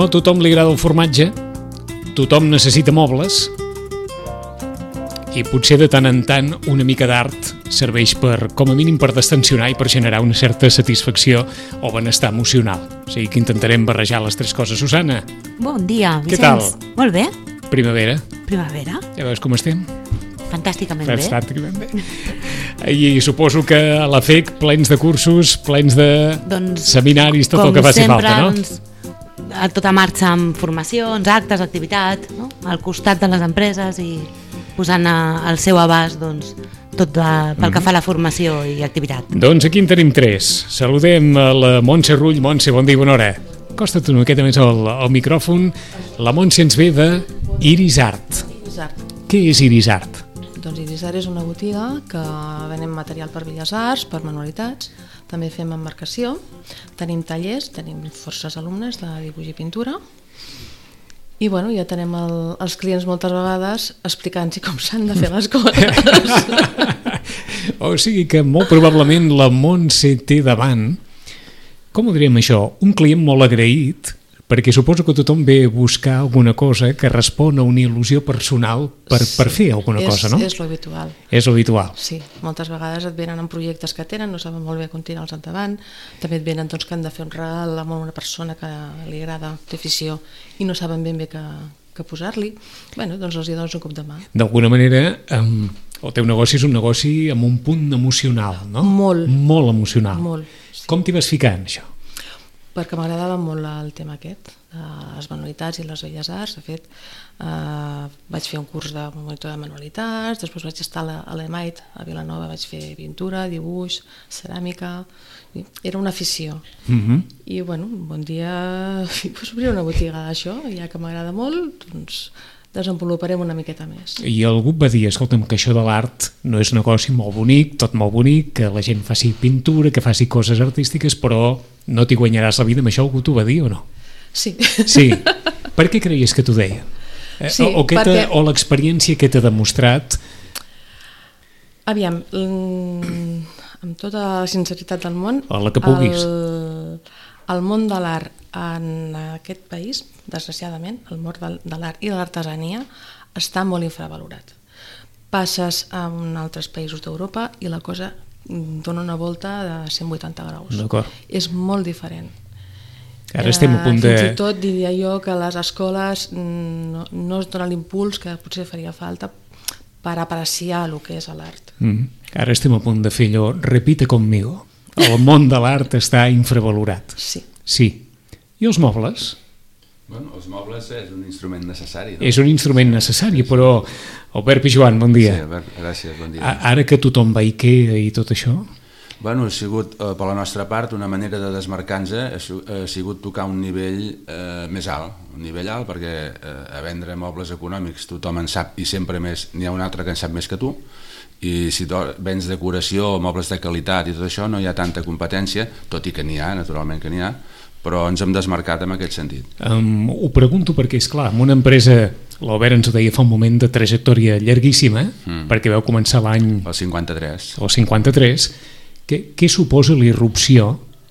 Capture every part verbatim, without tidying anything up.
a tothom li agrada el formatge, tothom necessita mobles i potser de tant en tant una mica d'art serveix per, com a mínim per distensionar i per generar una certa satisfacció o benestar emocional. O sigui que intentarem barrejar les tres coses. Susana. Bon dia, Vicenç. Què tal? Molt bé. Primavera. Primavera. Ja veus com estem? Fantàsticament bé. Fantàsticament bé. I suposo que a la F E C plens de cursos, plens de doncs, seminaris, tot el que faci sempre, falta, no? Doncs, a tota marxa amb formacions, actes, activitat, no? Al costat de les empreses i posant al seu abast doncs, tot de, pel que fa a la formació i activitat. Doncs aquí en tenim tres. Saludem a la Montse Rull. Montse, bon dia, bona hora. Acosta't una miqueta més al, al micròfon. La Montse ens ve de Iris Art. Iris Art. Què és Iris Art? Doncs Iris Art és una botiga que venem material per belles arts, per manualitats, també fem embarcació, tenim tallers, tenim forces alumnes de dibuix i pintura, i bueno, ja tenim el, els clients moltes vegades explicant-los com s'han de fer les coses. O sigui que molt probablement la Montse té davant, com ho diríem això, un client molt agraït, perquè suposo que tothom ve a buscar alguna cosa que respon a una il·lusió personal per, sí, per fer alguna és, cosa, no? És l'habitual. És l'habitual. Sí, moltes vegades et venen amb projectes que tenen, no saben molt bé com tirar-los endavant, també et venen doncs, que han de fer un regal a una persona que li agrada, té afició, i no saben ben bé què, què posar-li. Bueno, doncs els hi dones un cop de mà. D'alguna manera, um, el teu negoci és un negoci amb un punt emocional, no? Molt. Molt emocional. Molt, sí. Com t'hi vas ficar en això? Perquè m'agradava molt el tema aquest, les manualitats i les belles arts. De fet, eh, vaig fer un curs de monitor de manualitats, després vaig estar a l'E-Mite, a Vilanova, vaig fer pintura, dibuix, ceràmica, era una afició. Uh-huh. I bueno, un bon dia pues, obrir una botiga d'això, ja que m'agrada molt, doncs desenvoluparem una miqueta més. I algú va dir, escolta'm, que això de l'art no és un negoci molt bonic, tot molt bonic, que la gent faci pintura, que faci coses artístiques, però no t'hi guanyaràs la vida. Amb això algú t'ho va dir o no? Sí. Sí. Per què creies que t'ho deien? Sí, o, o, perquè... o l'experiència que t'ha demostrat? Aviam, amb tota la sinceritat del món, a la que puguis. El, el món de l'art en aquest país, desgraciadament, el món de l'art i l'artesania està molt infravalorat. Passes a altres països d'Europa i la cosa dona una volta de cent vuitanta graus. D'acord. És molt diferent. Ara estem a punt de... Fins i tot diria jo que les escoles no, no es dona l'impuls que potser faria falta per apreciar el que és l'art. Mm. Ara estem a punt de fer allò, repite conmigo. El món de l'art està infravalorat. Sí. Sí. I els mobles? Bueno, els mobles és un instrument necessari. No? És un instrument necessari, però... Albert Pijuan, bon dia. Sí, Albert, gràcies, bon dia. Ara que tothom va a Ikea i tot això... Bueno, ha sigut, eh, per la nostra part, una manera de desmarcar-nos, ha sigut tocar un nivell eh, més alt, un nivell alt perquè eh, a vendre mobles econòmics tothom en sap i sempre més, n'hi ha un altre que en sap més que tu, i si vens decoració, mobles de qualitat i tot això no hi ha tanta competència, tot i que n'hi ha, naturalment que n'hi ha, però ens hem desmarcat en aquest sentit. Um, ho pregunto perquè, és clar, en una empresa, l'Albert ens ho deia fa un moment, de trajectòria llarguíssima, mm. perquè vau començar l'any... El cinquanta-tres. El cinquanta-tres. Què, què suposa l'irrupció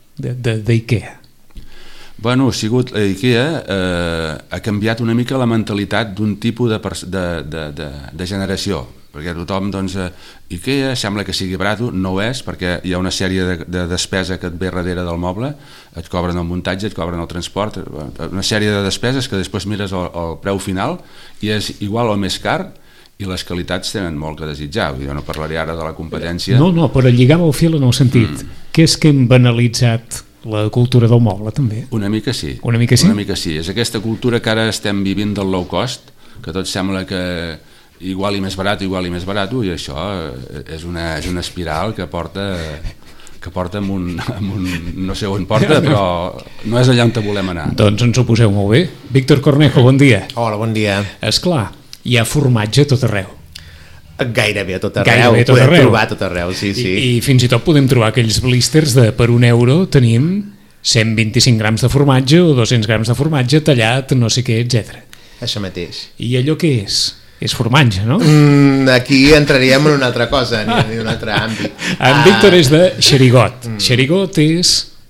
d'Ikea? Bueno, ha sigut, Ikea eh, ha canviat una mica la mentalitat d'un tipus de, de, de, de, de generació, perquè tothom, doncs, Ikea sembla que sigui barat, no ho és, perquè hi ha una sèrie de, de despesa que et ve darrere del moble, et cobren el muntatge, et cobren el transport, una sèrie de despeses que després mires el, el preu final i és igual o més car, i les qualitats tenen molt que desitjar. Jo no parlaré ara de la competència. No, no, però lligava el fil en el sentit mm. que és que hem banalitzat la cultura del moble, també. Una mica sí. Una mica sí? Una mica sí. És aquesta cultura que ara estem vivint del low cost, que tot sembla que igual i més barat, igual i més barat, i això és una, és una espiral que porta... que porta amb un, amb un... no sé on porta, però no és allà on volem anar. Doncs ens ho poseu molt bé. Víctor Cornejo, bon dia. Hola, bon dia. Esclar, hi ha formatge a tot arreu. Gairebé a tot arreu, Gairebé a tot podem arreu. trobar a tot arreu, sí, sí. I, I fins i tot podem trobar aquells blisters de per un euro tenim cent vint-i-cinc grams de formatge o dos-cents grams de formatge tallat, no sé què, etcètera. Això mateix. I allò què és? És formatge, no? Mm, aquí entraríem en una altra cosa, en un altre àmbit. En Víctor és de xerigot. Mm. Xerigot és...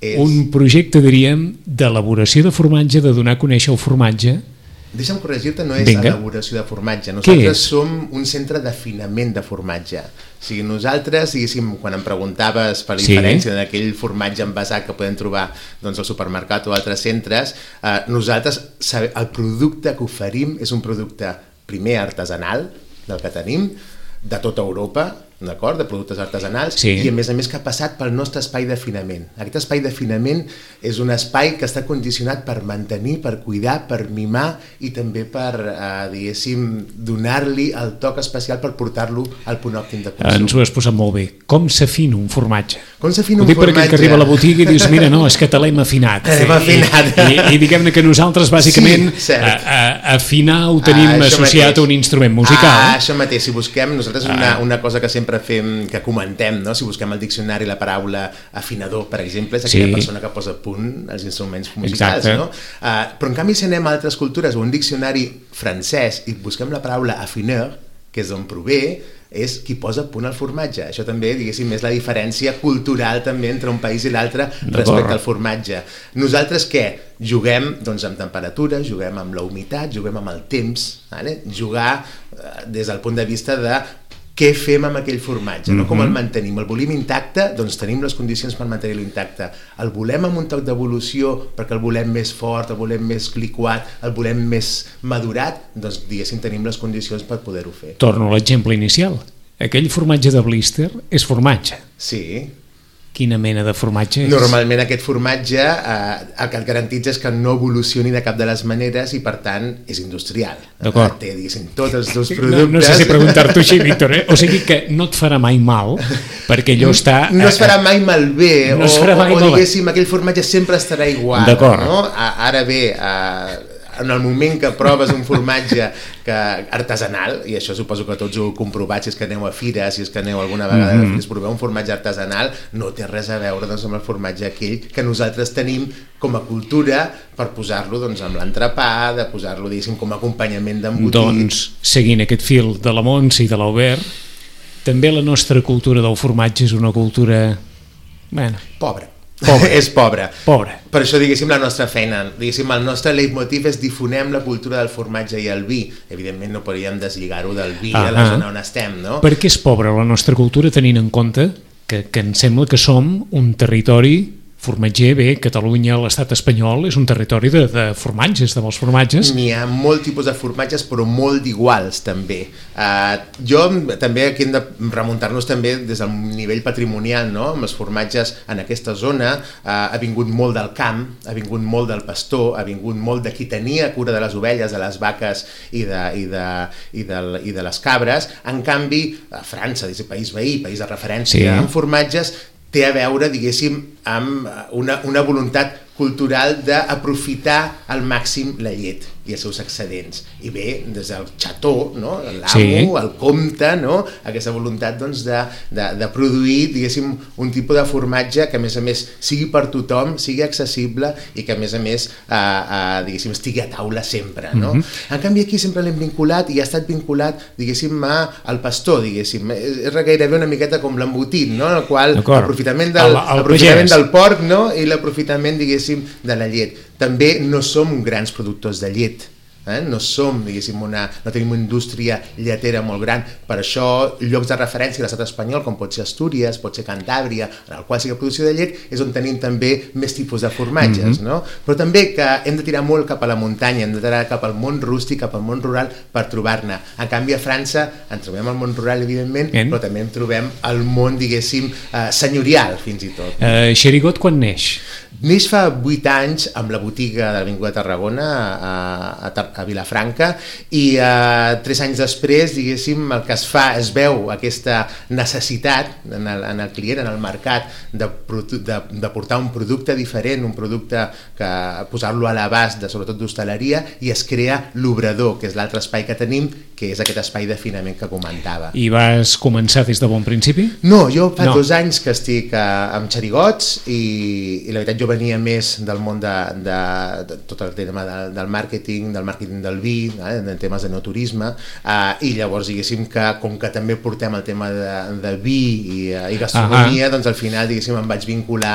és... un projecte, diríem, d'elaboració de formatge, de donar a conèixer el formatge. Deixa'm corregir-te, no és Vinga. elaboració de formatge. Què Nosaltres és? som un centre d'afinament de formatge. O sigui, nosaltres, diguéssim, quan em preguntaves per la Sí. diferència d'aquell formatge envasat que podem trobar doncs, al supermercat o altres centres, eh, nosaltres, sabe- el producte que oferim és un producte primer artesanal, del que tenim, de tota Europa, d'acord, de productes artesanals, Sí. i a més a més que ha passat pel nostre espai d'afinament. Aquest espai d'afinament és un espai que està condicionat per mantenir, per cuidar, per mimar i també per, eh, diguéssim, donar-li el toc especial per portar-lo al punt òptim de consum. Ens ho has posat molt bé. Com s'afina un formatge? Com s'afina Ho un dic per aquell formatge? que arriba a la botiga i dius, mira, no, és que te l'hem afinat. L'hem afinat. I, i, i diguem-ne que nosaltres, bàsicament, Sí, cert. a, a, afinar ho tenim Ah, això associat mateix. a un instrument musical. Ah, això mateix, si busquem, nosaltres Ah. una, una cosa que sempre fem, que comentem, no? Si busquem al diccionari la paraula afinador, per exemple, és aquella Sí. persona que posa a punt els instruments musicals, Exacte. no? Uh, però en canvi si anem a altres cultures o un diccionari francès i busquem la paraula affineur, que és d'on prové, és qui posa a punt el formatge. Això també, diguéssim, és la diferència cultural també entre un país i l'altre respecte al formatge. Nosaltres què? Juguem doncs, amb temperatura, juguem amb la humitat, juguem amb el temps, vale? Jugar eh, des del punt de vista de què fem amb aquell formatge, no? Com el mantenim. El volem intacte, doncs tenim les condicions per mantenir-lo intacte. El volem amb un toc d'evolució perquè el volem més fort, el volem més liquat, el volem més madurat, doncs diguéssim tenim les condicions per poder-ho fer. Torno a l'exemple inicial. Aquell formatge de blister és formatge. Sí. Quina mena de formatge és? Normalment aquest formatge eh, el que et garantitza és que no evolucioni de cap de les maneres i per tant és industrial. D'acord. Té, diguéssim, tots els teus productes... No, no sé si preguntar-t'ho així, Víctor, eh? O sigui que no et farà mai mal, perquè allò està... No es farà mai malbé, No o, es farà mai o, o malbé. diguéssim, aquell formatge sempre estarà igual. D'acord. No? A- Ara bé, a, en el moment que proves un formatge que, artesanal, i això suposo que tots ho heu comprovat, si és que aneu a fires, si és que aneu alguna vegada Mhm. a fires, proveu un formatge artesanal, no té res a veure doncs, amb el formatge aquell que nosaltres tenim com a cultura per posar-lo doncs, amb l'entrepà, de posar-lo diguéssim com a acompanyament d'embotit. Doncs, seguint aquest fil de la Montse i de l'Albert, també la nostra cultura del formatge és una cultura... Bueno, Pobre. Pobre. És pobre. Pobre. Per això, diguéssim, la nostra feina, diguéssim, el nostre leitmotiv és difonem la cultura del formatge i el vi. Evidentment no podríem deslligar-ho del vi Ah, a la ah. zona on estem, no? per què és pobra la nostra cultura tenint en compte que, que em sembla que som un territori formatger, bé, Catalunya, l'estat espanyol, és un territori de, de formatges, de molts formatges. N'hi ha molt tipus de formatges, però molt d'iguals, també. Uh, jo, també, aquí hem de remuntar-nos també des del nivell patrimonial, no? Amb els formatges en aquesta zona, uh, ha vingut molt del camp, ha vingut molt del pastor, ha vingut molt de qui tenia cura de les ovelles, de les vaques i de, i de, i de, i de les cabres. En canvi, a França, des del país veí, país de referència, Sí. amb formatges, té a veure, diguéssim, amb una, una voluntat cultural d'aprofitar al màxim la llet i els seus excedents. I bé, des del xató, no? L'amo, Sí. el comte, no? Aquesta voluntat doncs, de, de, de produir, diguéssim, un tipus de formatge que a més a més sigui per tothom, sigui accessible i que a més a més eh, eh, diguéssim, estigui a taula sempre, no? Mhm. En canvi aquí sempre l'hem vinculat i ha estat vinculat, diguéssim, a, al pastor, diguéssim. És, és gairebé una miqueta com l'embotit, no? En el qual D'acord. l'aprofitament del, El- el aprofitament pagès. del porc, no? I l'aprofitament, diguéssim, de la llet. També no som grans productors de llet. Eh? No som, diguéssim, una, no tenim una indústria lletera molt gran, per això llocs de referència a l'estat espanyol, com pot ser Astúries, pot ser Cantàbria, en el qual sí que producció de llet, és on tenim també més tipus de formatges, Mhm. no? Però també que hem de tirar molt cap a la muntanya, hem de tirar cap al món rústic, cap al món rural per trobar-ne. En canvi a França en trobem al món rural, evidentment, Bien. però també en trobem al món, diguéssim, eh, senyorial, fins i tot. Eh, Xerigot quan neix? Neix fa vuit anys amb la botiga de l'Avinguda de Tarragona a, a, a Vilafranca i uh, tres anys després, diguéssim, el que es fa, es veu aquesta necessitat en el, en el client, en el mercat, de, de, de portar un producte diferent, un producte que posar-lo a l'abast, de, sobretot d'hostaleria, i es crea l'Obrador, que és l'altre espai que tenim, que és aquest espai d'afinament que comentava. I vas començar des de bon principi? No, jo fa No. dos anys que estic uh, amb Xerigots i, i la veritat jo venia més del món de, de, de tot el tema de, del màrqueting, del màrqueting del vi, eh, de temes de no turisme, uh, i llavors diguéssim que com que també portem el tema de, de vi i, uh, i gastronomia, Ahà. doncs al final diguéssim em vaig vincular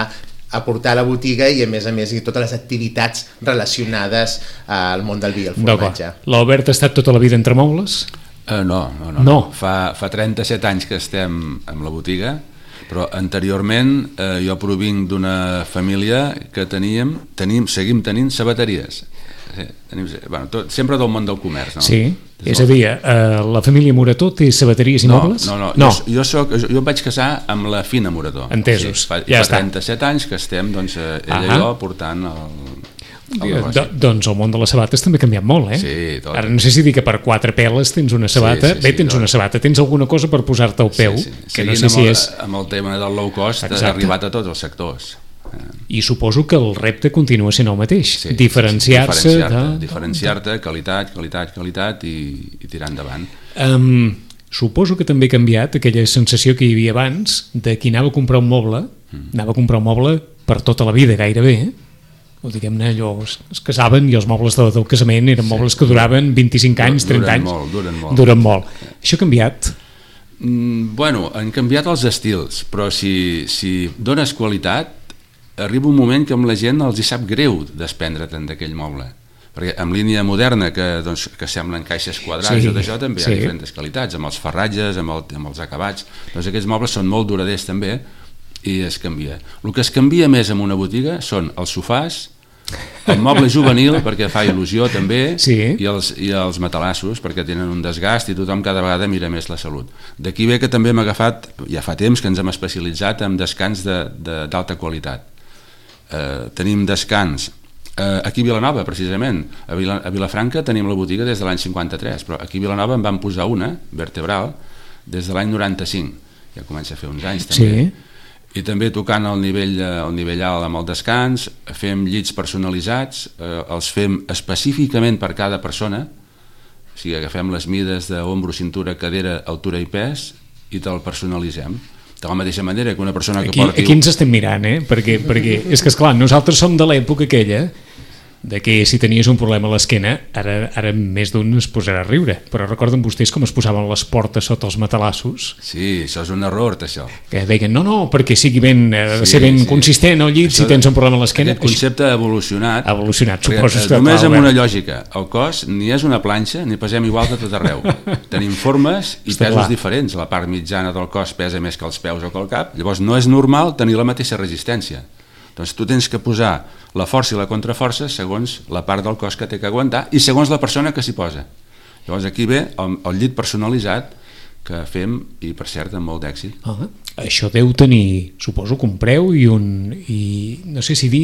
aportar a la botiga i a més a més i totes les activitats relacionades al món del vi i el formatge. L'Albert ha estat tota la vida entre mobles? Uh, no, no, no. no. Fa, fa trenta-set anys que estem amb la botiga, però anteriorment eh, jo provinc d'una família que teníem, tenim, seguim tenint sabateries. Sí, tenim, bueno, tot, sempre del món del comerç, no? Sí, és a dir, eh, la família Morató té sabateries i no, mobles? No, no, no. Jo, jo, soc, jo em vaig casar amb la Fina Morató. Entesos, sí, fa, ja fa està. trenta-set anys que estem, doncs, ella i jo portant el, el negoci. Do, doncs el món de les sabates també ha canviat molt, eh? Sí, tot. Ara no sé si dir que per quatre peles tens una sabata, sí, sí, sí, bé, tens tot. Una sabata, tens alguna cosa per posar-te al peu, sí, sí. que Seguint no sé si amb el, és... amb el tema del low cost ha arribat a tots els sectors. I suposo que el repte continua sent el mateix, sí, diferenciar-se... Sí, diferenciar-te, de... diferenciar-te, qualitat, qualitat, qualitat i, i tirar endavant. Um, suposo que també ha canviat aquella sensació que hi havia abans de qui anava a comprar un moble, mm. anava a comprar un moble per tota la vida gairebé, o diguem-ne allò, es, es casaven i els mobles de, del casament eren sí, mobles que duraven vint-i-cinc anys, trenta anys, molt, duren molt. Duren molt. Això ha canviat? Mm, bueno, han canviat els estils, però si, si dones qualitat arriba un moment que amb la gent els hi sap greu desprendre't d'aquell moble, perquè amb línia moderna que, doncs, que semblen caixes quadrats sí, o d'això també sí. Hi ha diferents qualitats, amb els ferratges, amb, el, amb els acabats, doncs aquests mobles són molt duraders també i es canvia. El que es canvia més en una botiga són els sofàs, el moble juvenil perquè fa il·lusió també sí. i, els, i els matalassos perquè tenen un desgast i tothom cada vegada mira més la salut. D'aquí ve que també hem agafat, ja fa temps que ens hem especialitzat en descans d'alta de, de, qualitat. Uh, tenim descans uh, aquí a Vilanova precisament, a, Vila, a Vilafranca tenim la botiga des de l'any cinquanta-tres, però aquí a Vilanova en van posar una vertebral des de l'any noranta-cinc, ja comença a fer uns anys també sí. I també tocant el nivell, el nivell alt amb el descans, fem llits personalitzats, uh, els fem específicament per cada persona, o sigui, agafem les mides d'ombro, cintura, cadera, altura i pes i te'l personalitzem de la mateixa manera que una persona que aquí, porti... Aquí ens estem mirant, eh? Perquè, perquè és que, esclar, nosaltres som de l'època aquella de que si tenies un problema a l'esquena, ara, ara més d'un es posarà a riure, però recorden vostès com es posaven les portes sota els matalassos? Sí, això és un error, això. Que deien, no, no, perquè sigui ben, ha de ser ben sí. consistent el llit, això, si tens un problema a l'esquena. Aquest concepte ha evolucionat. Ha evolucionat, suposo. Eh, només amb una lògica, el cos ni és una planxa ni pesem igual de tot arreu. Tenim formes i Està pesos clar. diferents, la part mitjana del cos pesa més que els peus o que el cap, llavors no és normal tenir la mateixa resistència. Doncs tu tens que posar la força i la contraforça segons la part del cos que té que aguantar i segons la persona que s'hi posa. Llavors aquí ve el, el llit personalitzat que fem i per cert amb molt d'èxit. Ah, això deu tenir, suposo, que un preu i un, i no sé si dir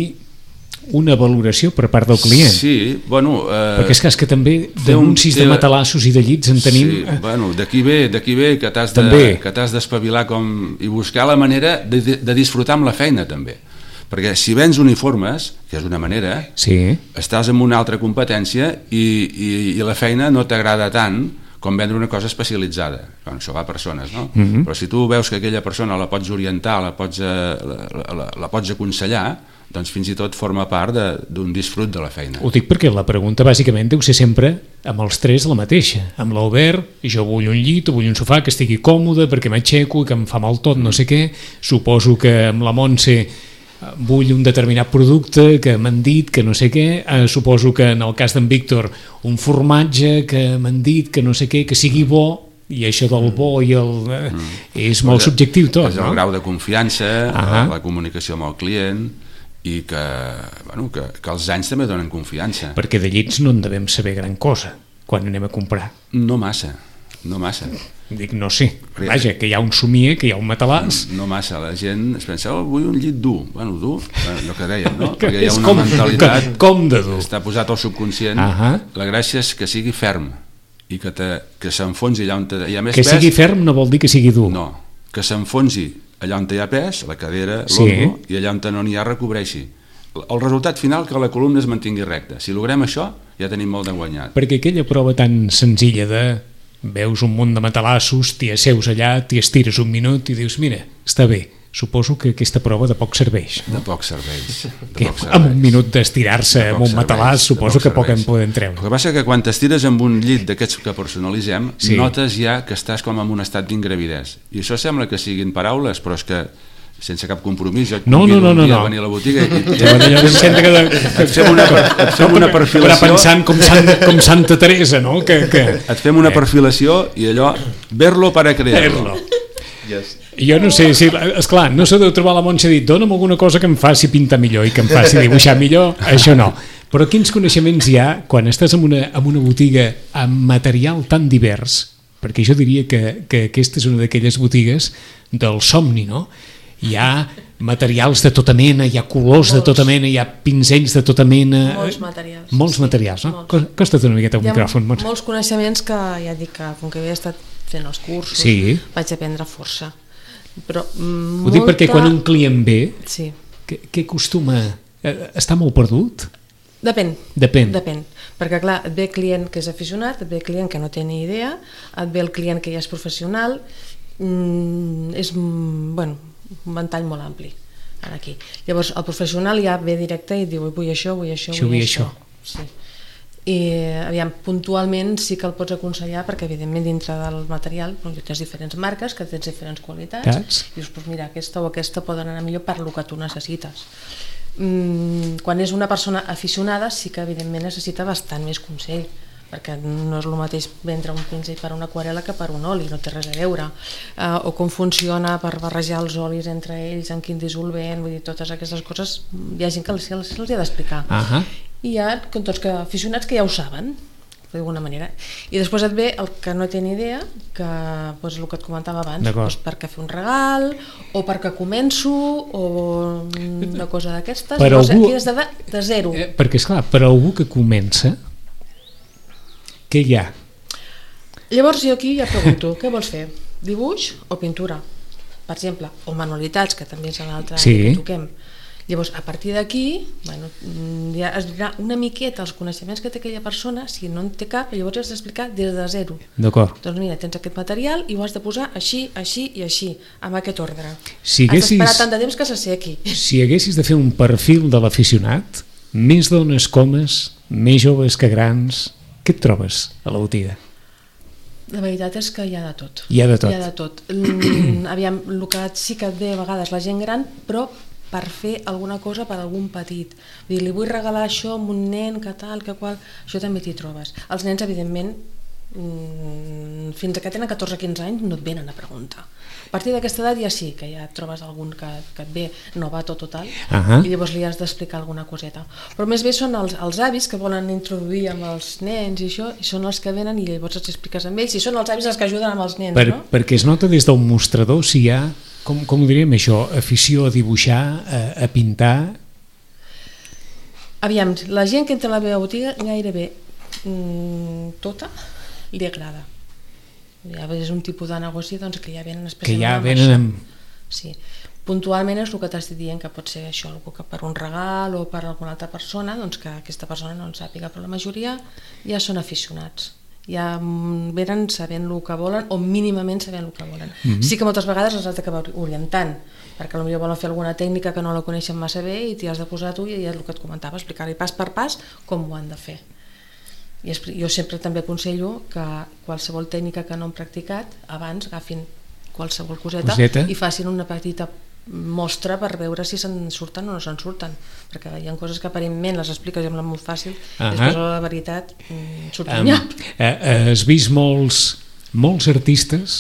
una valoració per part del client. Sí, bueno... Eh, perquè és que, és que també d'anuncis de matalassos i de llits en tenim... Sí, bueno, d'aquí ve, d'aquí ve que t'has de, que t'has d'espavilar com, i buscar la manera de, de disfrutar amb la feina també. Perquè si vens uniformes, que és una manera, sí. estàs en una altra competència i, i, i la feina no t'agrada tant com vendre una cosa especialitzada. Bueno, això va a persones, no? Mm-hmm. Però si tu veus que aquella persona la pots orientar, la pots, la, la, la pots aconsellar, doncs fins i tot forma part d'un disfrut de la feina. Ho dic perquè la pregunta bàsicament deu ser sempre amb els tres la mateixa. Amb l'Albert, jo vull un llit, vull un sofà que estigui còmode perquè m'aixeco i que em fa mal tot, no sé què. Suposo que amb la Montse vull un determinat producte que m'han dit que no sé què, eh, suposo que en el cas d'en Víctor un formatge que m'han dit que no sé què, que sigui bo, i això del bo i el, eh, mm. és molt pues subjectiu tot, és no? El grau de confiança, ah la comunicació amb el client i que, bueno, que, que els anys també donen confiança. Perquè de llits no en devem saber gran cosa quan anem a comprar. No massa, no massa. Dic, no sé, vaja, que hi ha un somier, que hi ha un matalàs. No, no massa, la gent es pensa, oh, vull un llit dur. Bueno, dur, allò que dèiem, no? Que perquè hi ha una com, mentalitat com, com de dur. Està posat al subconscient. Uh -huh. La gràcia és que sigui ferm i que, te, que s'enfonsi allà on te, hi ha més que pes. Que sigui ferm no vol dir que sigui dur. No, que s'enfonsi allà on hi ha pes, la cadera, sí. l'hombro, i allà on no n'hi ha recobreixi. El resultat final que la columna es mantingui recta. Si logrem això, ja tenim molt de guanyat. Perquè aquella prova tan senzilla de veus un munt de matalassos, t'hi asseus allà, t'hi estires un minut i dius, mira, està bé, suposo que aquesta prova de poc serveix. De poc serveix. De que poc serveix. Amb un minut d'estirar-se amb un serveix, matalàs suposo poc que poc en podem treure. El que passa que quan t'estires amb un llit d'aquests que personalitzem, sí. notes ja que estàs com en un estat d'ingravidesa. I això sembla que siguin paraules, però és que sense cap compromís, jo et no, no, no, no, no. no. a venir a la botiga i, i, ja, ja, ja, que de... et fem una, et fem una perfilació... Però pensant com, Sant, com Santa Teresa, no? Que, que... Et fem una perfilació i allò, verlo para creerlo. Yes. Jo no sé, si, esclar, no s'ha de trobar la Montse dit dona'm alguna cosa que em faci pintar millor i que em faci dibuixar millor, això no. Però quins coneixements hi ha quan estàs en una, en una botiga amb material tan divers, perquè jo diria que, que aquesta és una d'aquelles botigues del somni, no? Hi ha materials de tota mena, hi ha colors molts. de tota mena, hi ha pinzells de tota mena... Molts materials. Molts sí, materials, no? Molts. Costa't una miqueta el hi ha micròfon. Molts, molts coneixements que ja dic que, com que havia estat fent els cursos, sí. vaig aprendre força. Però Ho molta... dic perquè quan un client ve, sí. què, què acostuma? Està molt perdut? Depèn. Depèn. Depèn. Perquè clar, et ve client que és aficionat, et ve client que no té ni idea, et ve el client que ja és professional, mm, és bueno, un ventall molt ampli aquí. Llavors el professional ja ve directe i diu vull això, vull això, això vull això. això. Sí. I aviam, puntualment sí que el pots aconsellar perquè evidentment dintre del material doncs, tens diferents marques que tens diferents qualitats. Cats. I dius, pues mira, aquesta o aquesta poden anar millor per lo que tu necessites. Mm, quan és una persona aficionada sí que evidentment necessita bastant més consell, perquè no és el mateix vendre un pinzell per una aquarel·la que per un oli, no té res a veure, uh, o com funciona per barrejar els olis entre ells, en quin dissolvent, vull dir, totes aquestes coses hi ha gent que se'ls se ha d'explicar. Uh-huh. I hi ha doncs, que aficionats que ja ho saben, d'alguna manera, i després et ve el que no té ni idea, que doncs, el que et comentava abans, doncs, perquè fer un regal o perquè començo o una cosa d'aquestes, llavors algú... aquí és de, de zero. Eh, perquè esclar, per a algú que comença, què hi ha? Llavors jo aquí ja pregunto, què vols fer? Dibuix o pintura? Per exemple, o manualitats, que també és l'altre sí. que toquem. Llavors, a partir d'aquí, bueno, ja es dirà una miqueta els coneixements que té aquella persona, si no en té cap, llavors has d'explicar des de zero. D'acord. Doncs mira, tens aquest material i ho has de posar així, així i així, amb aquest ordre. Si haguessis, has d'esperar tant de temps que s'assequi. Si haguessis de fer un perfil de l'aficionat, més dones comes, més joves que grans, què et trobes a la botiga? La veritat és que hi ha de tot. Hi ha de tot. Hi ha de tot. Aviam, el que sí que et ve a vegades la gent gran, però per fer alguna cosa per algun petit. Vull dir, li vull regalar això a un nen, que tal, que qual, això també t'hi trobes. Els nens, evidentment, fins que tenen catorze o quinze anys no et venen a preguntar. A partir d'aquesta edat ja sí, que ja et trobes algun que, que et ve novato total, uh-huh. i llavors li has d'explicar alguna coseta. Però més bé són els, els avis que volen introduir amb els nens i això, i són els que venen i llavors els expliques amb ells, i són els avis els que ajuden amb els nens, per, no? Perquè es nota des del mostrador si hi ha, com, com ho diríem això, afició a dibuixar, a, a pintar... Aviam, la gent que entra a la meva botiga gairebé mmm, tota li agrada. Ja és un tipus de negoci doncs, que ja venen especialment que ja venen amb... Sí. Puntualment és el que t'estic dient, que pot ser això, algú que per un regal o per alguna altra persona, doncs que aquesta persona no en sàpiga, però la majoria ja són aficionats, ja venen sabent el que volen o mínimament sabent el que volen. Mm-hmm. Sí que moltes vegades els has d'acabar orientant, perquè potser volen fer alguna tècnica que no la coneixen massa bé i t'hi has de posar tu, i és el que et comentava, explicar-li pas per pas com ho han de fer. I jo sempre també aconsello que qualsevol tècnica que no han practicat abans agafin qualsevol coseta, coseta. i facin una petita mostra per veure si se'n surten o no se'n surten, perquè hi ha coses que aparentment les expliques amb la molt fàcil, uh-huh. després la veritat surt un nyap. Um, has vist molts, molts artistes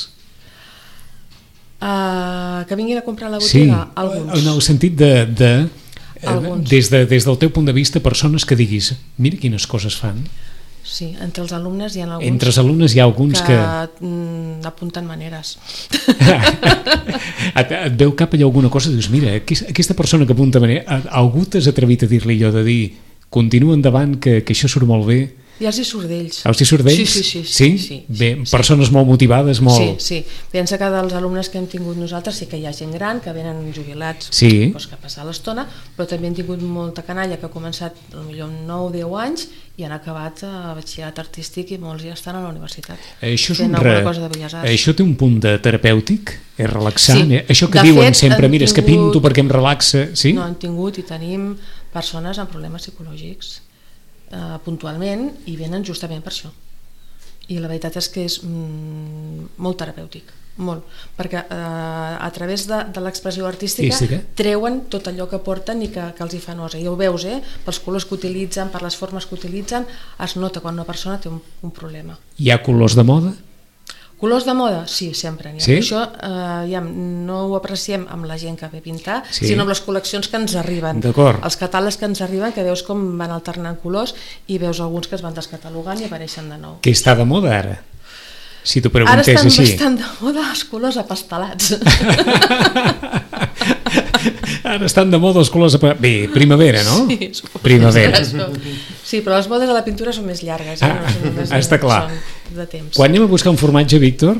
uh, que vinguin a comprar a la botiga? Sí, alguns. En el sentit de, de des, de des del teu punt de vista, persones que diguis mira quines coses fan. Sí, entre els alumnes hi ha alguns, entre els alumnes hi ha alguns que, que... Mm, apunten maneres. et, et veu cap allà alguna cosa i dius, mira, aquesta persona que apunta manera, algú t'has atrevit a dir-li allò de dir continua endavant, que, que això surt molt bé? Ja els hi surt d'ells. Els hi surt d'ells? Sí, sí, sí. Sí? sí, sí bé, sí, persones sí. molt motivades, molt... Sí, sí. Pensa que dels alumnes que hem tingut nosaltres sí que hi ha gent gran, que venen jubilats, sí. doncs que passar l'estona, però també hem tingut molta canalla que ha començat potser nou o deu anys i han acabat a batxillerat artístic i molts ja estan a la universitat. Això, és un re... Això té un punt de terapèutic? És relaxant? Sí. Això que de diuen fet, sempre, mira, és que tingut... pinto perquè em relaxa... Sí? No, hem tingut i tenim persones amb problemes psicològics Uh, puntualment i venen justament per això, i la veritat és que és mm, molt terapèutic. molt, perquè eh, a través de, de l'expressió artística Física. treuen tot allò que porten i que, que els hi fa nosa, i ho veus, eh? Pels colors que utilitzen, per les formes que utilitzen, es nota quan una persona té un, un problema. Hi ha colors de moda? Colors de moda? Sí, sempre n'hi ha. Sí? Això eh, ja no ho apreciem amb la gent que ve a pintar, Sí. sinó amb les col·leccions que ens arriben. D'acord. Els catàlegs que ens arriben, que veus com van alternant colors i veus alguns que es van descatalogant i apareixen de nou. Què està de moda ara? Si t'ho Ara preguntés estan així. bastant de moda els colors apastelats. Ara estan de moda els colors... apa- Bé, primavera, no? Sí, suposo Primavera. que serà això. Sí, però les modes de la pintura són més llargues. Eh? Ah, no són només està clar. Són de temps. Quan anem a buscar un formatge, Víctor,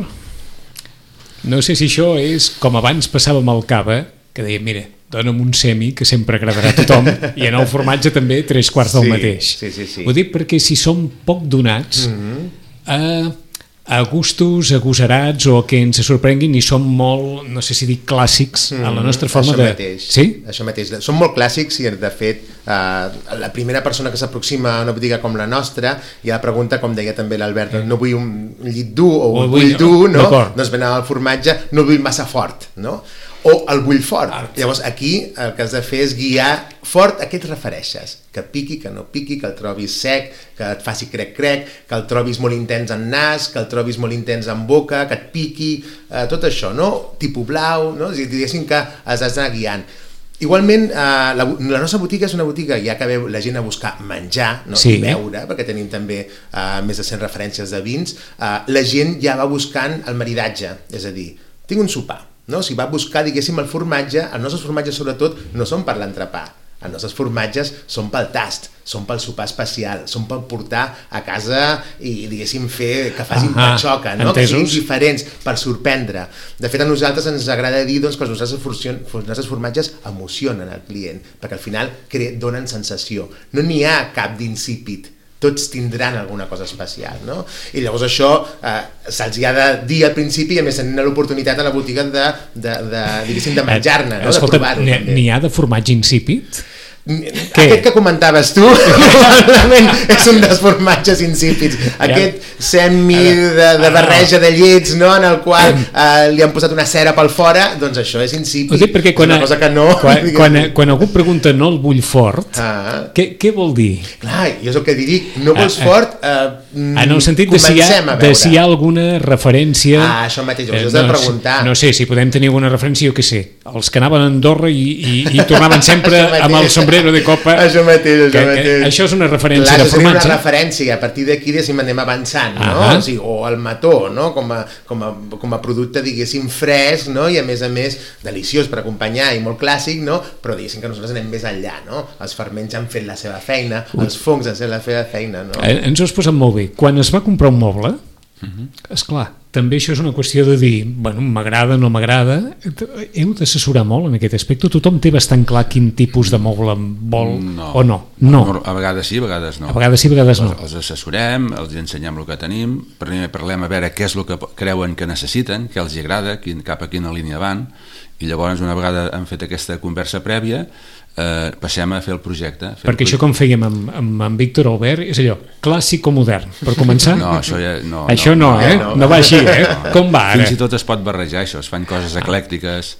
no sé si això és com abans passava amb el cava, que deia, mira, dona'm un semi que sempre agradarà a tothom, i en el formatge també tres quarts del Sí, mateix. sí, sí, sí. Ho dic perquè si som poc donats Mhm. a, a gustos agosarats o que ens sorprenguin i som molt, no sé si dic clàssics, mm, en la nostra forma això de... Mateix, Sí? Això mateix. Són molt clàssics i, de fet, eh, la primera persona que s'aproxima a una botiga com la nostra ja pregunta, com deia també l'Albert, no vull un llit dur o un O vull vull- dur, no? d'acord. Doncs ben el formatge no el vull massa fort, no? O el vull fort. Llavors aquí el que has de fer és guiar fort a què et refereixes, que piqui, que no piqui, que el trobis sec, que et faci crec-crec, que el trobis molt intens en nas, que el trobis molt intens en boca, que et piqui, eh, tot això, no? Tipus blau, no? És a dir, diguéssim que els has d'anar guiant. Igualment, eh, la, la nostra botiga és una botiga, ja que veu la gent a buscar menjar, no? Sí. I beure, perquè tenim també eh, més de cent referències de vins, eh, la gent ja va buscant el maridatge, és a dir, tinc un sopar, no? Si va buscar, diguéssim, el formatge, els nostres formatges sobretot no són per l'entrepà, els nostres formatges són pel tast, són pel sopar especial, són per portar a casa i, diguéssim, fer que facin Ah, patxoca, no? entesos. Que siguin diferents, per sorprendre. De fet, a nosaltres ens agrada dir, doncs, que els nostres, forcion, els nostres formatges emocionen el client, perquè al final cre donen sensació. No n'hi ha cap d'insípid, tots tindran alguna cosa especial, no? I llavors això eh, se'ls hi ha de dir al principi i a més tenen l'oportunitat a la botiga de, de, de, diguéssim, de menjar-ne, no? Escolta, De provar-ho. n'hi també. n'hi ha de formatge insípid? Aquest que comentaves tu realment és un dels formatges insípids, aquest semi de, de barreja de llets, no? En el qual eh, li han posat una cera pel fora, doncs això és insípid. Ho dic perquè quan, és una cosa que no, quan, quan, quan algú pregunta no el vull fort, ah. què, què vol dir? Clar, jo és el que dic, no vols Ah, ah. fort, eh, En el sentit de si, hi ha, comencem a de veure. si hi ha alguna referència... Ah, això mateix, ho Eh, has de no, preguntar. No sé, si podem tenir alguna referència, jo què sé, els que anaven a Andorra i, i, i tornaven sempre Això mateix. amb el sombrero de copa... Això mateix, això que, mateix. Que, això és una referència Clar, de això seria formatge. una referència, i a partir d'aquí diguéssim anem avançant, no? Ah. O, sigui, o el mató, no? Com a, com, a, com a producte, diguéssim, fresc, no? I a més a més deliciós per acompanyar i molt clàssic, no? Però diguéssim que nosaltres anem més enllà, no? Els ferments han fet la seva feina, els fongs han fet la seva feina, no? Eh, ens ho has posat molt bé. Quan es va comprar un moble, esclar, també això és una qüestió de dir, bueno, m'agrada, no m'agrada. Heu d'assessorar molt en aquest aspecte? Tothom té bastant clar quin tipus de moble vol No. o no? No. A vegades sí, a vegades no. A vegades sí, a vegades no. Els, els assessorem, els ensenyem el que tenim, primer parlem a veure què és el que creuen que necessiten, què els agrada, quin, cap a quina línia van, i llavors una vegada hem fet aquesta conversa prèvia, eh, passem a fer el projecte. Fer Perquè el això com fèiem amb, amb, amb Víctor Albert és allò, clàssic o modern, per començar? No, això ja... No, això no, no, eh? no. No va així, eh? Com va ara? Fins i tot es pot barrejar això, es fan coses eclèctiques,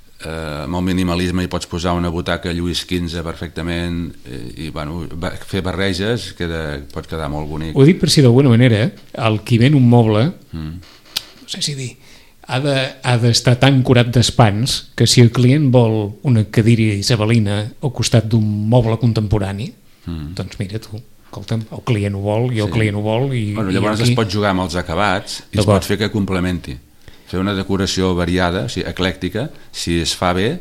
eh, amb el minimalisme hi pots posar una butaca Lluís quinze perfectament, i, i bueno, va, fer barreges queda, pot quedar molt bonic. Ho dic per si d'alguna manera el qui ven un moble, Mm. no sé si dir, ha de, ha d'estar tan curat d'espans que si el client vol una cadira isabelina al costat d'un moble contemporani, Mm. doncs mira tu, escolta'm, el client ho vol i el Sí. client ho vol i, Bueno, i llavors aquí... es pot jugar amb els acabats i es D'acord. pot fer que complementi, fer una decoració variada, o sigui, eclèctica, si es fa bé,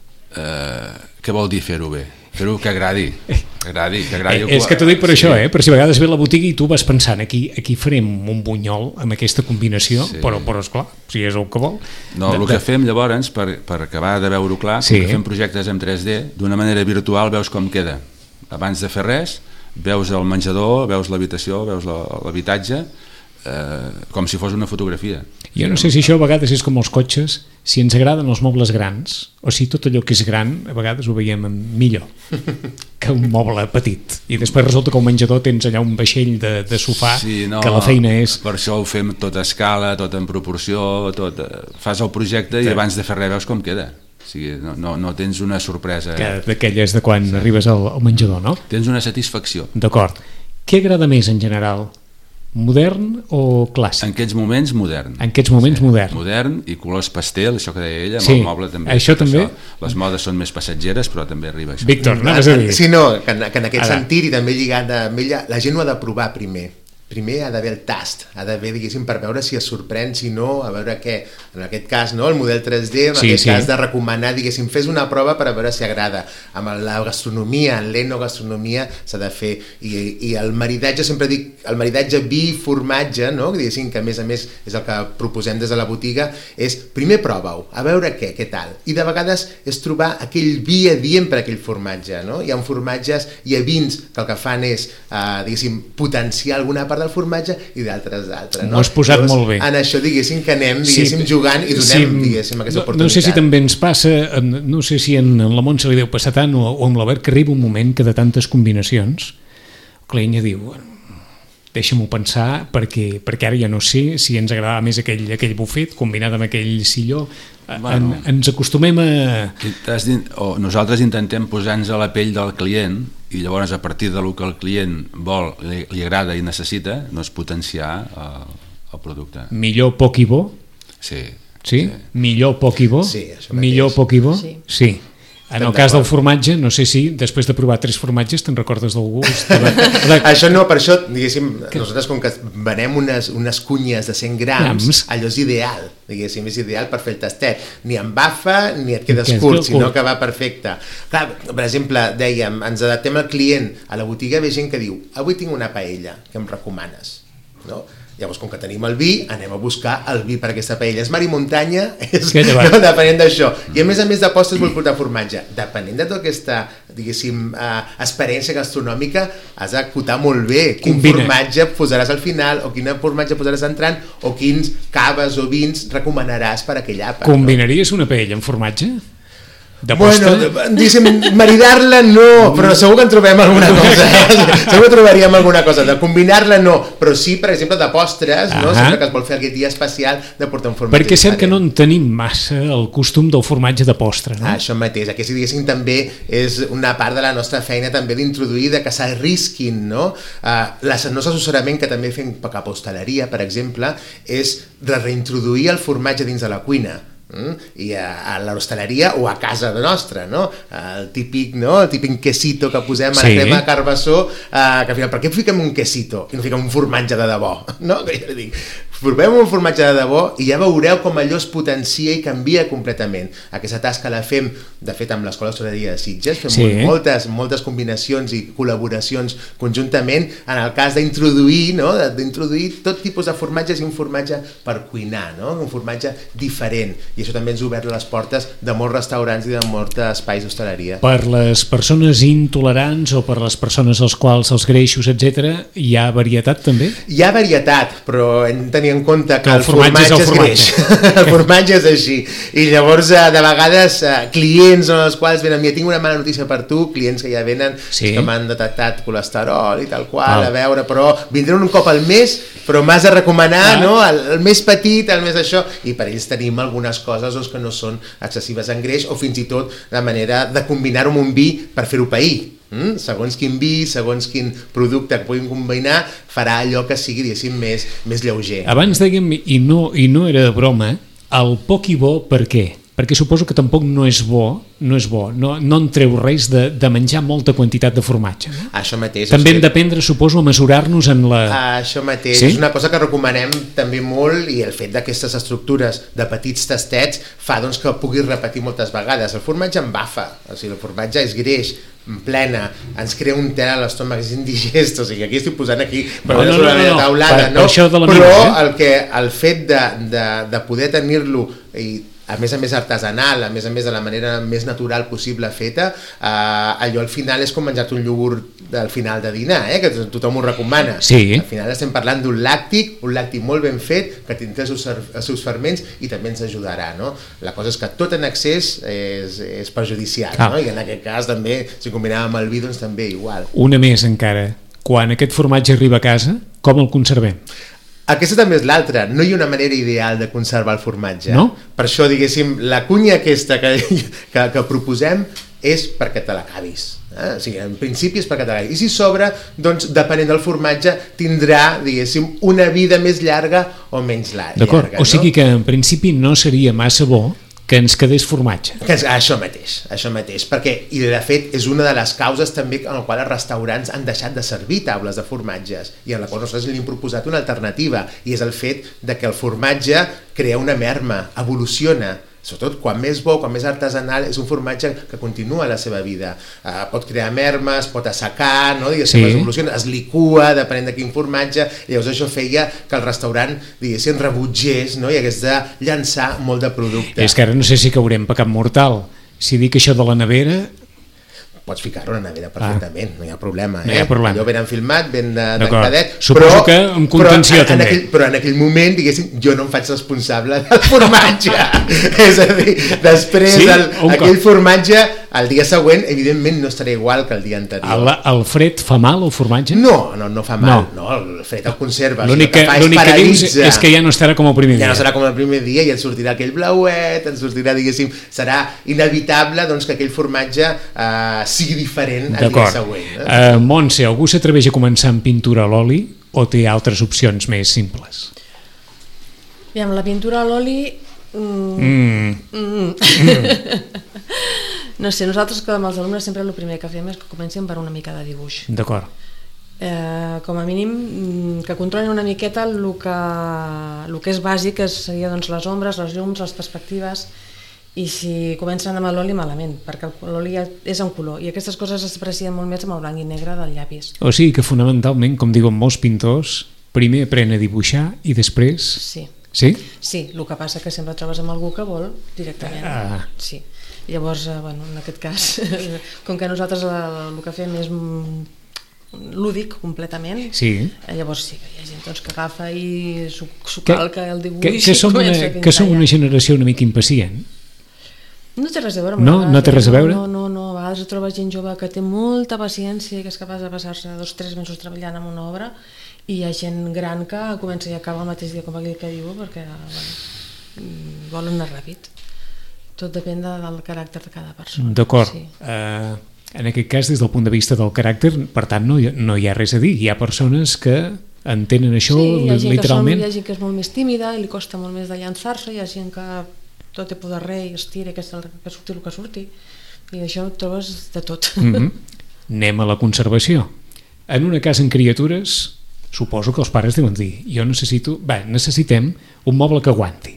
eh, què vol dir fer-ho bé? Fer-ho que agradi, que agradi, que agradi. Eh, és que t'ho dic per això, eh? Per si a vegades ve a la botiga i tu vas pensant aquí, aquí farem un bunyol amb aquesta combinació, Sí. però, però esclar, si és el que vol. No, De- el de- que fem llavors, per, per acabar de veure-ho clar, Sí. sí. que fem projectes en tres D, d'una manera virtual veus com queda. Abans de fer res, veus el menjador, veus l'habitació, veus la- l'habitatge, eh, com si fos una fotografia. Jo no sé si això a vegades és com els cotxes, si ens agraden els mobles grans, o si tot allò que és gran a vegades ho veiem millor que un moble petit, i després resulta que al menjador tens allà un vaixell de, de sofà, sí, no, que la feina és... Per això ho fem tot a escala, tot en proporció, tot, fas el projecte i sí. abans de fer res veus com queda. O sigui, no, no, no tens una sorpresa. D'aquelles de quan sí. arribes al, al menjador, no? Tens una satisfacció. D'acord. Què agrada més en general? Modern o clàssic? En aquests moments, modern. En aquests moments, sí. modern. Modern i colors pastel, això que deia ella, amb sí. el moble també. Això també. Això, les modes són més passatgeres, però també arriba això. Víctor, anaves a dir. Sí, no, que en, que en aquest Ara. sentit i també lligant amb ella, la gent ho ha de provar primer. Primer ha d'haver el tast, ha d'haver, diguéssim, per veure si es sorprèn, si no, a veure què. En aquest cas, no, el model tres D, en sí, aquest sí. cas de recomanar, diguéssim, fes una prova per a veure si agrada. Amb la gastronomia, en l'enogastronomia s'ha de fer. I, i el maridatge, sempre dic, el maridatge vi-formatge, no? Diguéssim, que a més a més és el que proposem des de la botiga, és primer prova-ho, a veure què, què tal. I de vegades és trobar aquell vi adient per aquell formatge, no? Hi ha formatges, hi ha vins que el que fan és, eh, diguéssim, potenciar alguna part del formatge i d'altres d'altres. No? Ho has posat Llavors, molt bé. En això, diguéssim, que anem diguéssim, sí, jugant i donem, sí, diguéssim, aquesta no, oportunitat. No sé si també ens passa, no sé si en, en la Montse li deu passar tant, o, o amb l'Albert, que arriba un moment que de tantes combinacions, el client ja diu, deixa'm-ho pensar, perquè, perquè ara ja no sé si ens agradava més aquell, aquell bufet combinat amb aquell silló. Bueno, en, ens acostumem a... O nosaltres intentem posar-nos a la pell del client i llavors a partir del que el client vol, li, li agrada i necessita, doncs potenciar el, el producte. Millor poc i bo? Sí. Sí? sí. Millor poc i bo? Sí, això Millor poc i bo? Sí. sí. En el cas del formatge, no sé si després de provar tres formatges te'n recordes del gust? De la... de... Això no, per això, diguéssim, que... nosaltres com que venem unes, unes cunyes de cent grams, grams, allò és ideal, diguéssim, és ideal per fer el tastet. Ni embafa ni et quedes curt, sinó que va perfecte. Clar, per exemple, dèiem, ens adaptem al client, a la botiga ve gent que diu, avui tinc una paella, que em recomanes, no? Llavors, com que tenim el vi, anem a buscar el vi per aquesta paella. És mar i muntanya, és, no, depenent d'això. I a més a més de postres vull portar formatge. Depenent de tota aquesta, diguéssim, uh, experiència gastronòmica, has d'acotar molt bé quin Combina. formatge posaràs al final, o quin formatge posaràs entrant, o quins caves o vins recomanaràs per aquell àpat. Combinaries no? una paella amb formatge? De postre? Bueno, diguéssim, maridar-la no, però segur que en trobem alguna cosa. Segur que trobaríem alguna cosa. De combinar-la no, però sí, per exemple, de postres, no? Sempre que es vol fer aquest dia especial de portar un formatge. Perquè sembla que no en tenim massa el costum del formatge de postre, no? Ah, això mateix. Aquí, si diguéssim, també és una part de la nostra feina també d'introduir, de que s'arrisquin, no? Uh, el nostre assessorament, que també fem cap a hostaleria, per exemple, és de reintroduir el formatge dins de la cuina. Mm? I a, a l'hostaleria o a casa nostra, no? El típic, no? El típic quesito que posem a la sí. crema carbassó, eh, que al final, per què fiquem un quesito i no fiquem un formatge de debò? No? Que jo dic, provem un formatge de debò i ja veureu com allò es potencia i canvia completament. Aquesta tasca la fem, de fet, amb l'Escola d'Hostaleria de Sitges, fem sí. moltes, moltes combinacions i col·laboracions conjuntament en el cas d'introduir, no? d'introduir tot tipus de formatges i un formatge per cuinar, no? Un formatge diferent. I això també ens ha obert les portes de molts restaurants i de molts espais d'hostaleria. Per les persones intolerants o per les persones als quals els greixos, etcètera, hi ha varietat també? Hi ha varietat, però hem de tenir en compte que, que el, el formatge, formatge és, el formatge. és greix. El formatge és així. I llavors, de vegades, clients en els quals venen, mira, tinc una mala notícia per tu, clients que ja venen, sí. que m'han detectat colesterol i tal qual, ah. a veure, però vindran un cop al mes, però m'has de recomanar, ah. no? El, el més petit, el més això, i per ells tenim algunes coses doncs, que no són excessives en greix, o fins i tot la manera de combinar-ho amb un vi per fer-ho pair. Mm? Segons quin vi, segons quin producte que puguin combinar, farà allò que sigui, diguéssim, més, més lleuger. Abans dèiem, i no, i no era de broma, el poc i bo per què? Perquè suposo que tampoc no és bo, no és bo, no, no en treu res de, de menjar molta quantitat de formatge. No? Això mateix. També hem que... d'aprendre, suposo, a mesurar-nos en la... Això mateix, sí? És una cosa que recomanem també molt, i el fet d'aquestes estructures de petits tastets fa doncs, que puguis repetir moltes vegades. El formatge embafa, o sigui, el formatge és greix, plena, ens crea un tel a l'estómac, és indigest, o sigui, aquí estic posant aquí no, no, no, no, no. taulada, per, no? Per això de la però mina, eh? el, que, el fet de, de, de poder tenir-lo i a més a més artesanal, a més a més de la manera més natural possible feta, eh, allò al final és com menjar-te un iogurt al final de dinar, eh, que tothom ho recomana. Sí. Al final estem parlant d'un làctic, un làctic molt ben fet, que tindrà els seus, els seus ferments i també ens ajudarà, no? La cosa és que tot en excés és, és perjudicial, ah. no? I en aquest cas també, si combinàvem el vi, doncs també igual. Una més encara. Quan aquest formatge arriba a casa, com el conservem? Aquesta també és l'altra, no hi ha una manera ideal de conservar el formatge. No? Per això, diguéssim, la cunya aquesta que, que, que proposem és perquè te l'acabis. Eh? O sigui, en principi és perquè te l'acabis. I si sobra, doncs, depenent del formatge, tindrà, diguéssim, una vida més llarga o menys llarga. D'acord, no? O sigui que en principi no seria massa bo que ens quedés formatge. Que és, això mateix, això mateix, perquè, i de fet és una de les causes també en la qual els restaurants han deixat de servir taules de formatges i en la qual nosaltres li hem proposat una alternativa, i és el fet de que el formatge crea una merma, evoluciona, sobretot quan més bo, quan més artesanal, és un formatge que continua la seva vida. Uh, pot crear mermes, pot assecar, no? Diguéssim, sí. Evoluciona, es licua, depenent de quin formatge, i llavors això feia que el restaurant, diguéssim, rebutgés, no? I hagués de llançar molt de producte. És que ara no sé si caurem pecat mortal. Si dic això de la nevera... Pots ficar-ho a la nevera perfectament, ah. no hi ha problema. No hi ha eh? problema. Allò ben filmat, ben tancadet. Suposo però, que amb contenció però, en, també. En aquell, però en aquell moment, diguéssim, jo no em faig responsable del formatge. És a dir, després sí? el, aquell formatge, el dia següent, evidentment no estarà igual que el dia anterior. El, el fred fa mal, el formatge? No, no, no fa mal. No, no el fred el conserva. L'únic que, que, que dius és que ja no estarà com el primer dia. Ja no serà com el primer dia i et sortirà aquell blauet, et sortirà, diguéssim, serà inevitable doncs, que aquell formatge eh, sigui diferent el dia següent. Eh? Uh, Montse, algú s'atreveix a començar amb pintura a l'oli o té altres opcions més simples? I amb la pintura a l'oli... Mm, mm. Mm. Mm. No sé, nosaltres com els alumnes sempre el primer que fem és que comencin per una mica de dibuix. D'acord. Eh, com a mínim que controlin una miqueta el que, el que és bàsic, que seria doncs, les ombres, les llums, les perspectives, i si comencen amb l'oli malament, perquè l'oli és en color i aquestes coses s'aprecien molt més amb el blanc i negre del llapis. O sigui que fonamentalment, com diuen molts pintors, primer apren a dibuixar i després... Sí. Sí? Sí, el que passa que sempre trobes amb algú que vol directament. Ah. Sí. Llavors, bueno, en aquest cas, com que nosaltres el, el que fem és lúdic completament, sí. Llavors sí, hi ha gent doncs, que agafa i s'ho calca el dibuix que, que, i som comença una, a pintar. que som una generació una mica impacient. No té res a veure. No, no té res a veure? No, no, no. A vegades trobes gent jove que té molta paciència i que és capaç de passar-se dos o tres mesos treballant en una obra, i hi ha gent gran que comença i acaba el mateix dia com aquell que diu, perquè bueno, volen anar ràpid. Tot depèn de, del caràcter de cada persona. D'acord. Sí. Uh, en aquest cas, des del punt de vista del caràcter, per tant, no hi, no hi ha res a dir. Hi ha persones que entenen això sí, hi ha gent literalment. Que són, hi ha gent que és molt més tímida i li costa molt més de llançar-se, hi ha gent que tot té poder rei, estira, que, que surti el que surti, i això ho trobes de tot. Mm-hmm. Anem a la conservació. En una casa amb criatures, suposo que els pares deuen dir, jo necessito, bé, necessitem un moble que aguanti.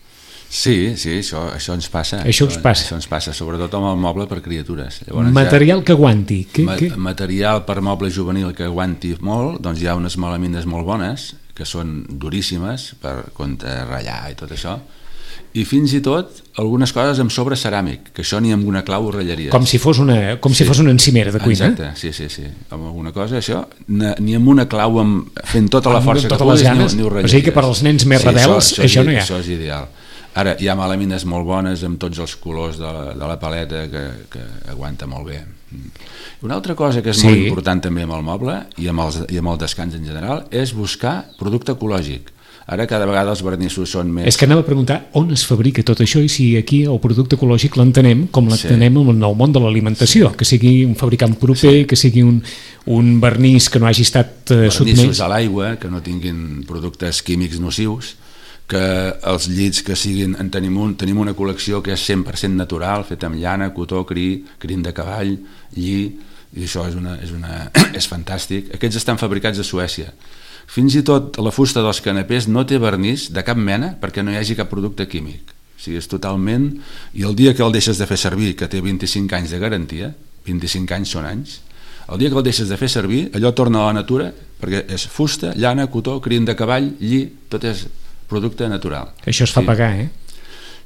Sí, sí, això, això ens passa. Això us passa. Això ens passa, sobretot amb el moble per criatures. Llavors, material ja, que aguanti. Que, ma que... Material per moble juvenil que aguanti molt, doncs hi ha unes melamines molt bones, que són duríssimes per contra ratllar i tot això, i fins i tot algunes coses amb sobre ceràmic, que això ni amb una clau ho ratllaries. Com si fos una, com sí. si fos una encimera de cuina. Exacte, sí, sí, sí. Amb alguna cosa, això, ni amb una clau amb, fent tota la força amb que puguis, ni, ni ho ratllaries. O sigui que per als nens més sí, rebels això, això, això no hi ha. Això és ideal. Ara, hi ha melamines molt bones amb tots els colors de la, de la paleta que, que aguanta molt bé. Una altra cosa que és sí. molt important també amb el moble i amb, els, i amb el descans en general és buscar producte ecològic. Ara cada vegada els vernissos són més... És que anava a preguntar on es fabrica tot això i si aquí el producte ecològic l'entenem com l'entenem sí. en el món de l'alimentació, sí. que sigui un fabricant proper, sí. que sigui un, un vernís que no hagi estat uh, sotmès... Vernissos a l'aigua, que no tinguin productes químics nocius, que els llits que siguin... En tenim, un, tenim una col·lecció que és cent per cent natural, feta amb llana, cotó, cri, crin de cavall, lli, i això és, una, és, una, és fantàstic. Aquests estan fabricats a Suècia. Fins i tot la fusta dels canapés no té vernís de cap mena perquè no hi hagi cap producte químic. O sigui, és totalment... I el dia que el deixes de fer servir, que té vint-i-cinc anys de garantia, vint-i-cinc anys són anys, el dia que el deixes de fer servir, allò torna a la natura, perquè és fusta, llana, cotó, crin de cavall, lli, tot és producte natural. Això es fa sí. pagar, eh?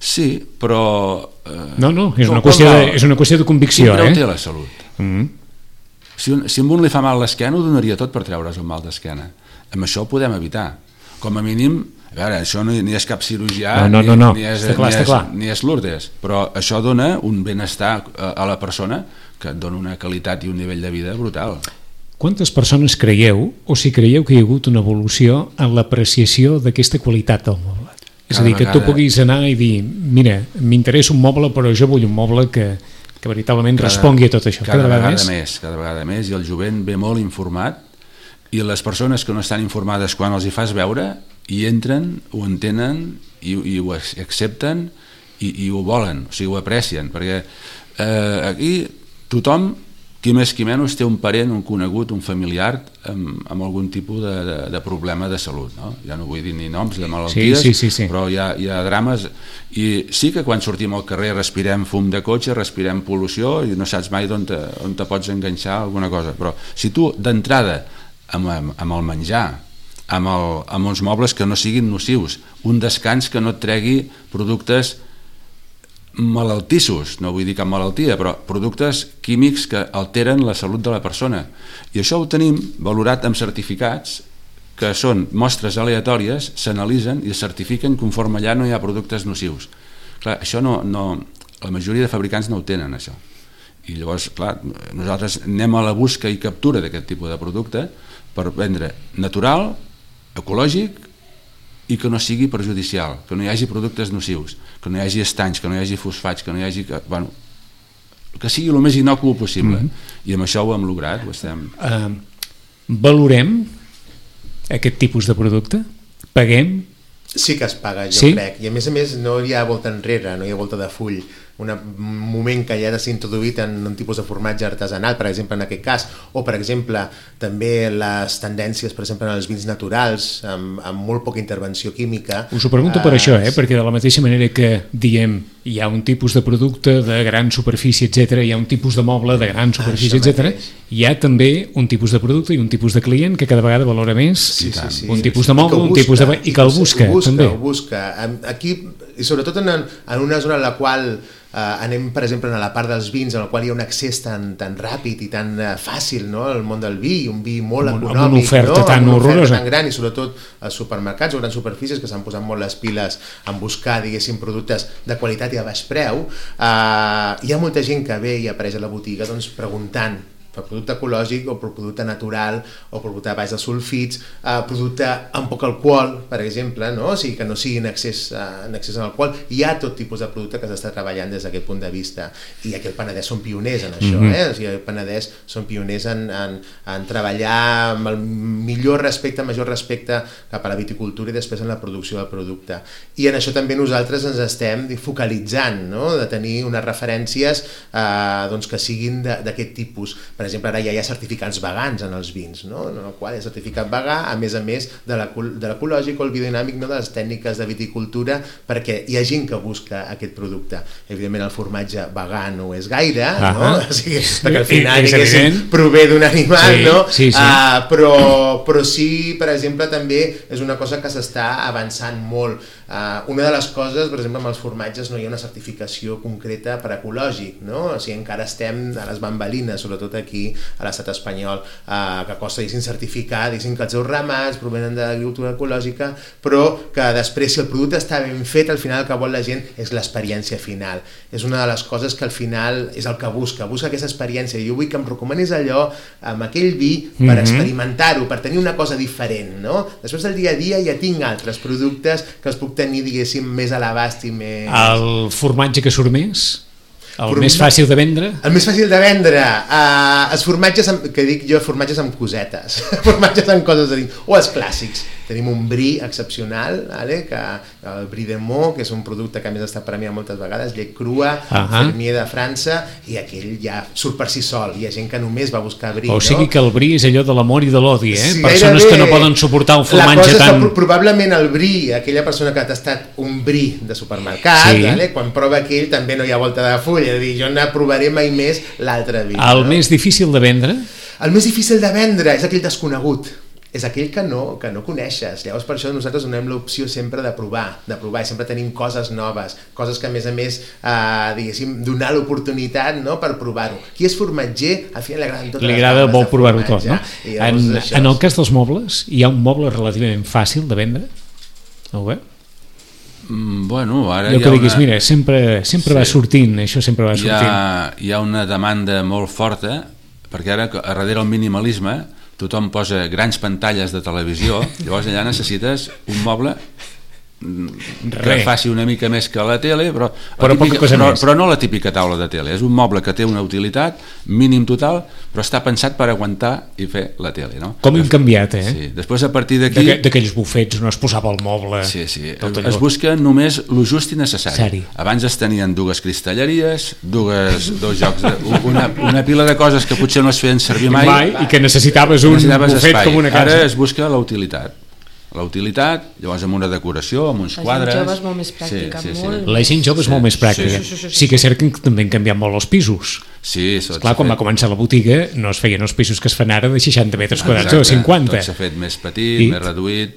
Sí, però... Eh, no, no, és, com, una qüestió com de, és una qüestió de convicció. Quin preu eh? té la salut? Mm. Si, un, si a un li fa mal l'esquena, ho donaria tot per treure's un mal d'esquena. Amb això ho podem evitar. Com a mínim, a veure, això no, ni és cap cirurgià, no, no, no, no. Ni, ni, és, està clar, ni, està és, clar. ni és Lourdes, però això dona un benestar a, a la persona que et dona una qualitat i un nivell de vida brutal. Quantes persones creieu, o si creieu que hi ha hagut una evolució en l'apreciació d'aquesta qualitat del moble? És a dir, que tu puguis anar i dir, mira, m'interessa un moble, però jo vull un moble que, que veritablement cada, respongui a tot això. Cada, cada vegada, vegada més? més, cada vegada més, i el jovent ve molt informat, i les persones que no estan informades, quan els hi fas veure, hi entren, ho entenen, i, i ho accepten, i, i ho volen, o sigui, ho aprecien, perquè eh, aquí tothom, qui més qui menys, té un parent, un conegut, un familiar amb, amb algun tipus de, de, de problema de salut, no? Ja no vull dir ni noms de malalties, sí, sí, sí, sí. però hi ha, hi ha drames, i sí que quan sortim al carrer respirem fum de cotxe, respirem pol·lució i no saps mai on te, on te pots enganxar alguna cosa, però si tu d'entrada amb, amb, amb el menjar, amb, el, amb uns mobles que no siguin nocius, un descans que no et tregui productes malaltissos, no vull dir cap malaltia, però productes químics que alteren la salut de la persona, i això ho tenim valorat amb certificats que són mostres aleatòries, s'analitzen i es certifiquen conforme allà no hi ha productes nocius. Clar, això no, no, la majoria de fabricants no ho tenen, això, i llavors, clar, nosaltres anem a la busca i captura d'aquest tipus de producte per vendre natural, ecològic i que no sigui perjudicial, que no hi hagi productes nocius, que no hi hagi estanys, que no hi hagi fosfats, que no hi hagi... Bueno, que sigui el més innocu possible. Mm-hmm. I amb això ho hem lograt, ho estem... Uh, valorem aquest tipus de producte? Paguem? Sí que es paga, jo sí? crec. I a més a més no hi ha volta enrere, no hi ha volta de full. Un moment que ja ha de ser introduït en un tipus de formatge artesanal, per exemple, en aquest cas, o per exemple també les tendències, per exemple, en els vins naturals, amb, amb molt poca intervenció química. Us ho pregunto per uh, això, eh? Perquè de la mateixa manera que diem hi ha un tipus de producte de gran superfície, etcètera, hi ha un tipus de moble de gran superfície, etcètera, hi ha també un tipus de producte i un tipus de client que cada vegada valora més, sí, sí, sí, un sí, tipus sí, de moble, un tipus de... i que el busca, el busca també. El busca. Aquí, i sobretot en, en una zona en la qual Uh, anem, per exemple, a la part dels vins en la qual hi ha un accés tan, tan ràpid i tan uh, fàcil, no?, al món del vi, un vi molt amb, econòmic, amb una oferta no? tan amb una oferta horrorosa, tan gran, i sobretot als supermercats o grans superfícies que s'han posat molt les piles en buscar, diguéssim, productes de qualitat i a baix preu. Uh, hi ha molta gent que ve i apareix a la botiga doncs, preguntant per producte ecològic o per producte natural o per producte baix de sulfits, eh, producte amb poc alcohol, per exemple, no? O sigui, que no sigui en excés, eh, en excés en alcohol. Hi ha tot tipus de producte que s'està treballant des d'aquest punt de vista, i aquí el Penedès són pioners en això, mm-hmm. eh? O sigui, el Penedès són pioners en, en, en treballar amb el millor respecte, major respecte cap a la viticultura i després en la producció del producte. I en això també nosaltres ens estem focalitzant, no? De tenir unes referències eh, doncs que siguin d'aquest tipus. Per exemple, ara ja hi ha certificats vegans en els vins, no? En el qual hi ha certificat vegà, a més a més de l'ecològic o el biodinàmic, no? De les tècniques de viticultura, perquè hi ha gent que busca aquest producte. Evidentment el formatge vegà no és gaire, ah, no? O sigui, perquè al final diguéssim prové d'un animal, sí, no? Sí, sí. Uh, però, però sí, per exemple, també és una cosa que s'està avançant molt. Uh, una de les coses, per exemple, amb els formatges no hi ha una certificació concreta per ecològic, no? O sigui, encara estem a les bambalines, sobretot aquí a l'estat espanyol, uh, que costa, diguéssim, certificar, diguéssim, que els seus ramats provenen de l'agricultura ecològica, però que després, si el producte està ben fet, al final el que vol la gent és l'experiència final. És una de les coses que al final és el que busca, busca aquesta experiència. I jo vull que em recomanis allò amb aquell vi per mm-hmm. experimentar-ho, per tenir una cosa diferent, no? Després del dia a dia ja tinc altres productes que els puc tenir, diguéssim, més a l'abast i més... El formatge que surt més? El Format... més fàcil de vendre? El més fàcil de vendre. Uh, els formatges, amb, que dic jo, formatges amb cosetes. Formatges amb coses de dins. O els clàssics. Tenim un brie excepcional, vale? Que, el brie de Meaux, que és un producte que a més està premiat moltes vegades, llet crua, uh-huh. fermier de França, i aquell ja surt per si sol. Hi ha gent que només va buscar brie. O sigui, no? Que el brie és allò de l'amor i de l'odi, eh? Sí, persones que no poden suportar un formatge tan... Que, probablement el brie, aquella persona que ha tastat un brie de supermercat, sí. Vale? Quan prova aquell també no hi ha volta de full, és a dir, jo no provaré mai més l'altre vi. El no? més difícil de vendre? El més difícil de vendre és aquell desconegut. és aquell que no, que no coneixes. Llavors per això nosaltres donem l'opció sempre de provar, de provar, i sempre tenim coses noves, coses que a més a més eh, diguéssim, donar l'oportunitat, no?, per provar-ho. Qui és formatger, al final li agraden totes li les agrada taules vol de provar-ho tot, formatge. no? I llavors En, això en el és- cas dels mobles, hi ha un moble relativament fàcil de vendre? No ho ve? Mm, bueno, ara Allò hi que ha diguis, una... mira, sempre, sempre Sí. va sortint, això sempre va hi sortint. ha, hi ha una demanda molt forta, perquè ara a darrere el minimalisme tothom posa grans pantalles de televisió, llavors allà necessites un moble que Re. faci una mica més que la tele, però, la Però poca cosa però, més. però no la típica taula de tele, és un moble que té una utilitat mínim total, però està pensat per aguantar i fer la tele, no? Com hem canviat, eh? Sí. Després a partir d'aquí D'aqu- D'aquells bufets on es posava el moble. sí, sí. tot es allò. busca només lo just i necessari. Necessari. Abans es tenien dues cristalleries, dues, dos jocs de, una, una pila de coses que potser no es feien servir mai, Mai, i que necessitaves un necessitaves bufet espai. com una casa. Ara es busca la utilitat. La utilitat, llavors amb una decoració, amb uns La gent quadres... jove és molt més pràctica, molt. La gent jove és molt més pràctica. Sí, sí, sí, sí. Sí que és cert que també han canviat molt els pisos. Sí, tot Clar, s'ha quan va fet- començar la botiga no es feien els pisos que es fan ara de seixanta metres quadrats o de Exacte, cinquanta. Tot s'ha fet més petit, I- més reduït,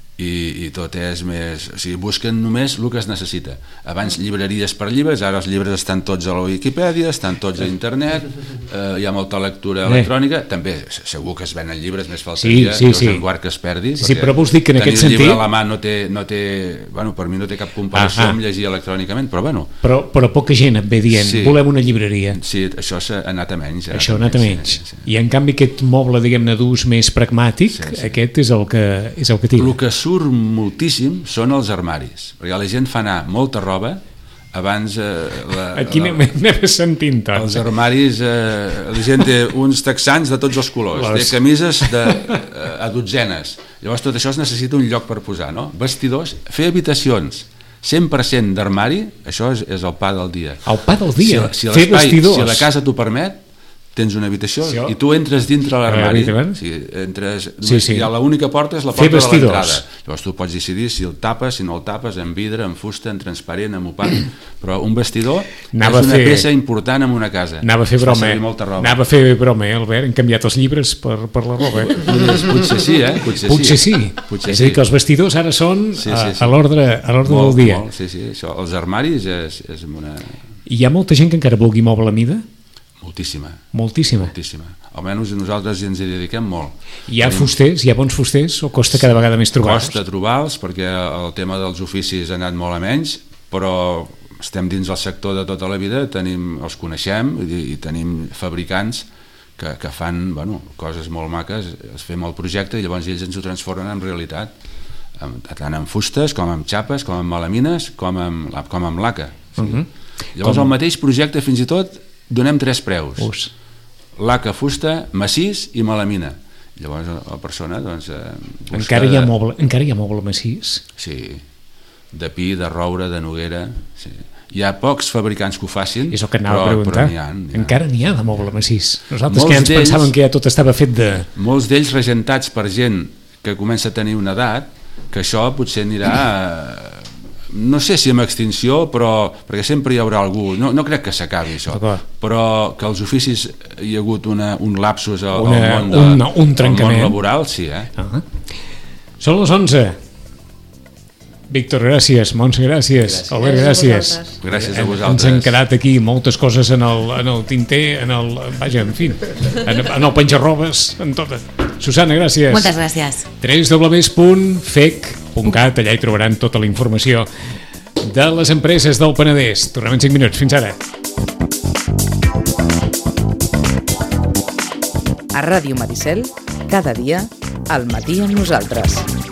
i, i tot és més... O sigui, busquen només el que es necessita. Abans llibreries per llibres, ara els llibres estan tots a la Wikipedia, estan tots a internet, eh, hi ha molta lectura Eh. electrònica, també segur que es venen llibres, més Sí, faltaria, sí, Déu sí. se'n guard que es perdi. Sí, sí, perquè però vols dir que en tenir aquest el llibre sentit- a la mà no té, no té... Bueno, per mi no té cap comparació Ah, ah. amb llegir electrònicament, però bueno, Però, però poca gent et ve dient, Sí. volem una llibreria. sí, això s'ha anat a menys. Això ha anat a menys. Sí, sí. I en canvi aquest moble, diguem-ne, d'ús més pragmàtic, Sí, sí. aquest és el que, és el que tira. El que surt moltíssim són els armaris, perquè la gent fa anar molta roba abans... Eh, la, Aquí la, anem, anem sentint tot. els armaris, eh, la gent té uns texans de tots els colors, Les- té camises de, eh, a dotzenes, llavors tot això es necessita un lloc per posar, no? Vestidors, fer habitacions cent per cent d'armari, això és, és el pa del dia. El pa del dia, si, si fer l'espai- vestidors. Si la casa t'ho permet, tens una habitació Sí, oh. i tu entres dintre l'armari, Eh, veure? sí, entres, Sí, sí. i l'única porta és la Fer porta de vestidors. l'entrada. Llavors tu pots decidir si el tapes, si no el tapes, en vidre, en fusta, en transparent, en opac, però un vestidor Anava és a una fer- peça important en una casa. Anava a fer Es fa broma, servir eh? molta roba. Anava a fer broma, eh, Albert? Han canviat els llibres per, per la roba. Eh? Potser, potser sí, eh? Potser, Potser sí. Potser és a dir, que els vestidors ara són Sí, a, sí, sí. a l'ordre a l'ordre molt, del dia. Molt, sí, sí, això. Els armaris és, és una... I hi ha molta gent que encara vulgui moble a mida? Moltíssima. Moltíssima. Moltíssima. Almenys nosaltres ens hi dediquem molt. Hi ha fusters, hi ha bons fusters, o costa cada vegada més trobar-los? Costa trobar-los perquè el tema dels oficis ha anat molt a menys, però estem dins el sector de tota la vida, tenim, els coneixem i, i tenim fabricants que, que fan bueno, coses molt maques, es fem el projecte i llavors ells ens ho transformen en realitat, amb, tant en fustes com en xapes, com en melamines, com en, com en laca. Sí. Uh -huh. Llavors Com- al mateix projecte fins i tot donem tres preus. Us. Laca, fusta, massís i melamina. Llavors la persona doncs, eh, busca Encara hi ha de- moble, encara hi ha moble massís? Sí, de pi, de roure, de noguera, sí. Hi ha pocs fabricants que ho facin, És el que anava però, a preguntar. però n'hi ha, n'hi ha. Encara n'hi ha de moble massís. Nosaltres Molts que ja ens d'ells- pensàvem que ja tot estava fet de... Molts d'ells regentats per gent que comença a tenir una edat, que això potser anirà... A, no sé si amb extinció, però perquè sempre hi haurà algú, no, no crec que s'acabi això, D'acord. però que els oficis hi ha hagut una, un lapsus al, Una- al món, de, un- un al trencament. món laboral, sí, eh? Uh -huh. Són les onze. Víctor, gràcies. Montse, gràcies. Gràcies. Albert, Gràcies a gràcies. vosaltres. Gràcies a Ens vosaltres. han quedat aquí moltes coses en el, en el tinter, en el... Vaja, en fi, en, en el penjarrobes, en tot. Susana, gràcies. Moltes gràcies. w w w punt fec punt cat, allà hi trobaran tota la informació de les empreses del Penedès. Tornem en cinc minuts. Fins ara. A Ràdio Maricel, cada dia, al matí amb nosaltres.